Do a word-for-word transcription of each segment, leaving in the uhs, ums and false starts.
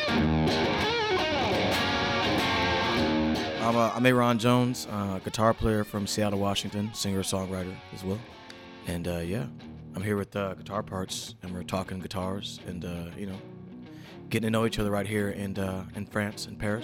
I'm, uh, I'm Aaron Jones, uh, guitar player from Seattle, Washington, singer-songwriter as well. And uh, yeah, I'm here with uh, Guitar Parts, and we're talking guitars and, uh, you know, getting to know each other right here in, uh, in France, in Paris.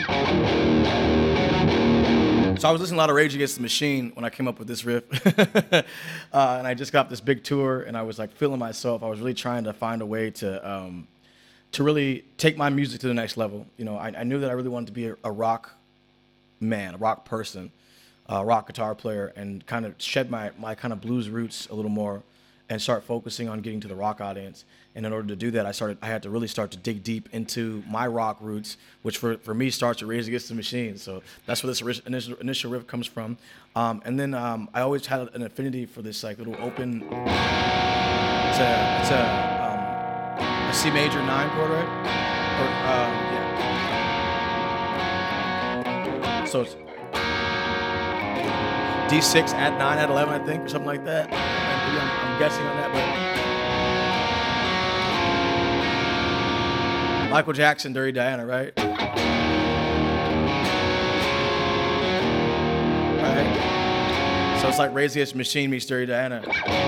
So I was listening to a lot of Rage Against the Machine when I came up with this riff. uh, and I just got off this big tour, and I was like feeling myself. I was really trying to find a way to um, to really take my music to the next level. You know, I, I knew that I really wanted to be a, a rock man, a rock person, a rock guitar player, and kind of shed my, my kind of blues roots a little more and start focusing on getting to the rock audience. And in order to do that, I started I had to really start to dig deep into my rock roots, which for, for me starts with Rage Against the Machine. So that's where this initial, initial riff comes from. Um, and then um, I always had an affinity for this like little open, it's a, it's a, um, a C major nine chord, right? Or, um, yeah. So it's D six at nine at eleven, I think, or something like that. I'm, I'm guessing on that, but Michael Jackson, Dirty Diana, right? Right. So it's like Rage Against the Machine meets Dirty Diana.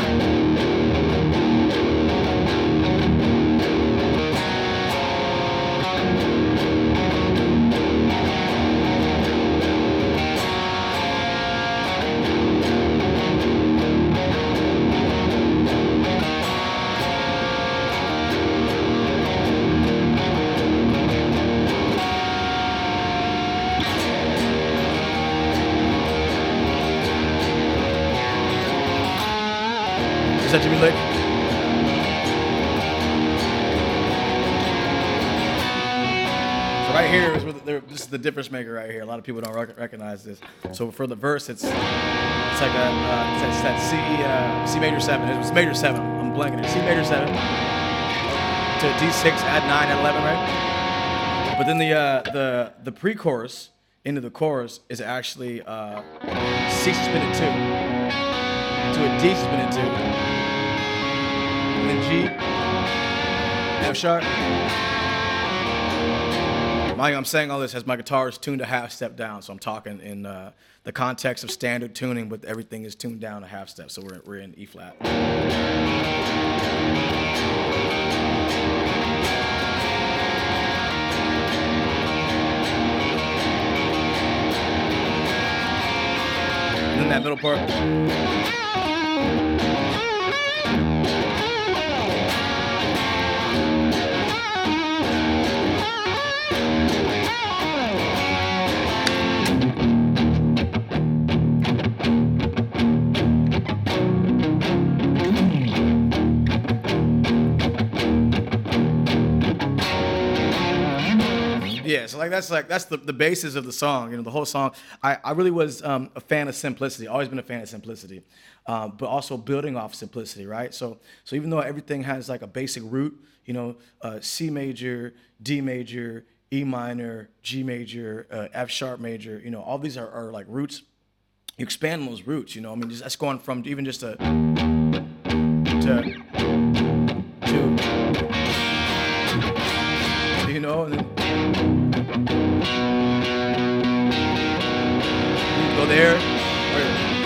Is that Jimmy Lick? So right here is where the, this is the difference maker right here. A lot of people don't rec- recognize this. So for the verse, it's it's like a uh, it's, it's that C uh, C major seven. It's major seven. I'm blanking it. C major seven to D six at nine at eleven, right? But then the uh, the the pre-chorus into the chorus is actually uh, C suspended two to a D suspended two. And then G, F sharp. Mind you, I'm saying all this as my guitar is tuned a half step down, so I'm talking in uh, the context of standard tuning, but everything is tuned down a half step, so we're, we're in E flat. And then that middle part. Yeah, so like that's like that's the, the basis of the song, you know, the whole song. I, I really was um, a fan of simplicity, always been a fan of simplicity, um, but also building off simplicity, right? So so even though everything has like a basic root, you know, uh, C major, D major, E minor, G major, uh, F sharp major, you know, all these are, are like roots. You expand those roots, you know. I mean, just, that's going from even just a to to you know, and then you go there. Or,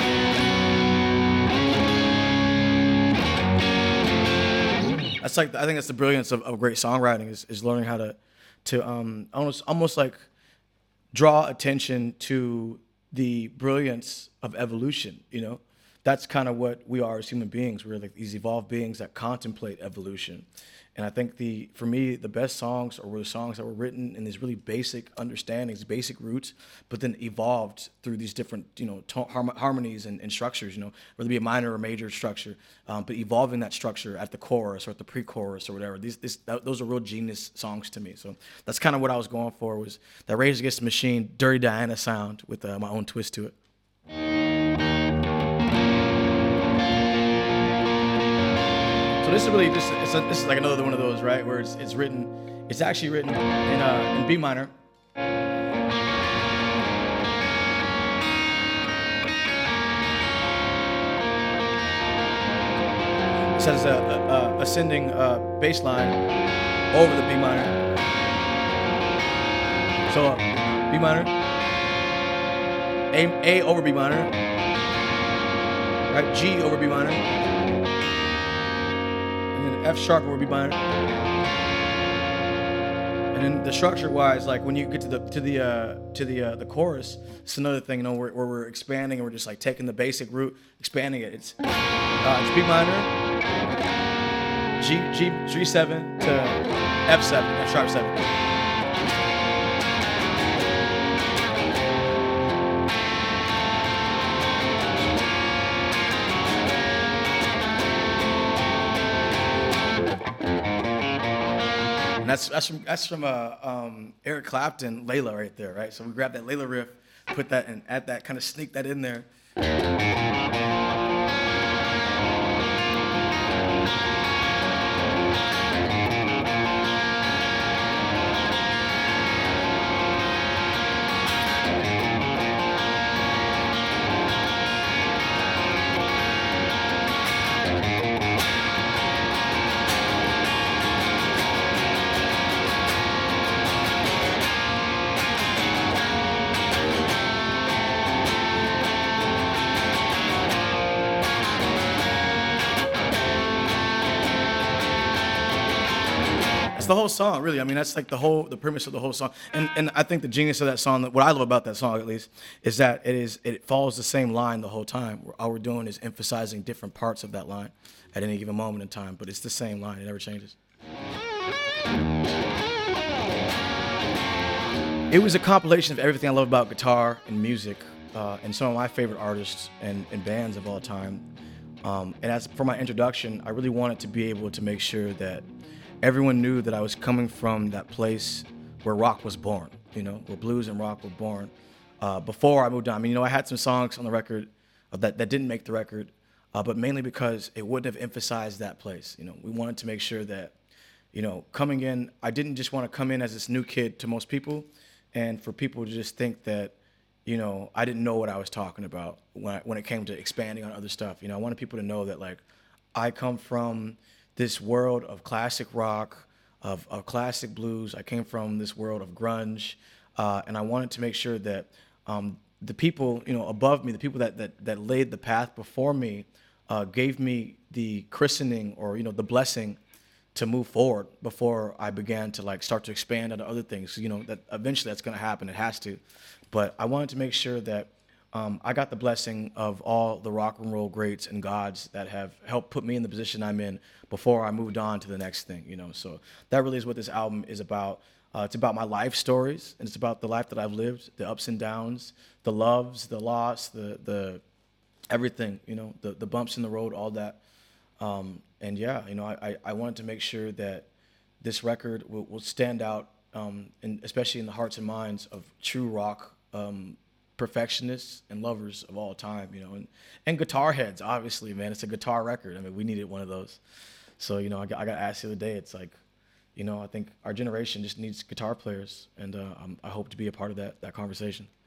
that's like I think that's the brilliance of, of great songwriting is, is learning how to to um almost almost like draw attention to the brilliance of evolution, you know. That's kind of what we are as human beings. We're like these evolved beings that contemplate evolution. And I think the, for me, the best songs are the songs that were written in these really basic understandings, basic roots, but then evolved through these different, you know, to- harm- harmonies and, and structures, you know, whether it be a minor or major structure, um, but evolving that structure at the chorus or at the pre-chorus or whatever. These, this, that, those are real genius songs to me. So that's kind of what I was going for, was that Rage Against the Machine, Dirty Diana sound with uh, my own twist to it. This is really just, it's a, this is like another one of those, right, where it's it's written, it's actually written in uh, in B minor. It says a, a, a ascending uh, bass line over the B minor. So uh, B minor, A, A over B minor, right? G over B minor, and then F sharp over B minor. And then the structure-wise, like when you get to the to the uh, to the uh, the chorus, it's another thing, you know, where, where we're expanding and we're just like taking the basic root, expanding it. It's uh, it's B minor, G G G seven to F seven, F sharp seven. And that's that's from that's from uh, um, Eric Clapton, Layla right there, right? So we grab that Layla riff, put that and add that, kind of sneak that in there. It's the whole song, really. I mean, that's like the whole, the premise of the whole song. And and I think the genius of that song, what I love about that song at least, is that it is it follows the same line the whole time. All we're doing is emphasizing different parts of that line at any given moment in time, but it's the same line. It never changes. It was a compilation of everything I love about guitar and music, uh, and some of my favorite artists and, and bands of all time. Um, and as for my introduction, I really wanted to be able to make sure that everyone knew that I was coming from that place where rock was born, you know, where blues and rock were born. Uh, before I moved on, I mean, you know, I had some songs on the record uh, that, that didn't make the record, uh, but mainly because it wouldn't have emphasized that place. You know, we wanted to make sure that, you know, coming in, I didn't just want to come in as this new kid to most people, and for people to just think that, you know, I didn't know what I was talking about when I, when it came to expanding on other stuff. You know, I wanted people to know that, like, I come from this world of classic rock, of, of classic blues. I came from this world of grunge, uh, and I wanted to make sure that um, the people, you know, above me, the people that that, that laid the path before me, uh, gave me the christening, or, you know, the blessing to move forward before I began to like start to expand into other things. You know, that eventually that's going to happen. It has to. But I wanted to make sure that Um, I got the blessing of all the rock and roll greats and gods that have helped put me in the position I'm in before I moved on to the next thing, you know. So that really is what this album is about. Uh, it's about my life stories, and it's about the life that I've lived, the ups and downs, the loves, the loss, the the everything, you know, the the bumps in the road, all that. Um, and yeah, you know, I, I I wanted to make sure that this record will, will stand out, um, and especially in the hearts and minds of true rock um, perfectionists and lovers of all time, you know, and, and guitar heads, obviously, man. It's a guitar record. I mean, we needed one of those. So, you know, I got, I got asked the other day, it's like, you know, I think our generation just needs guitar players, and uh, I'm, I hope to be a part of that, that conversation.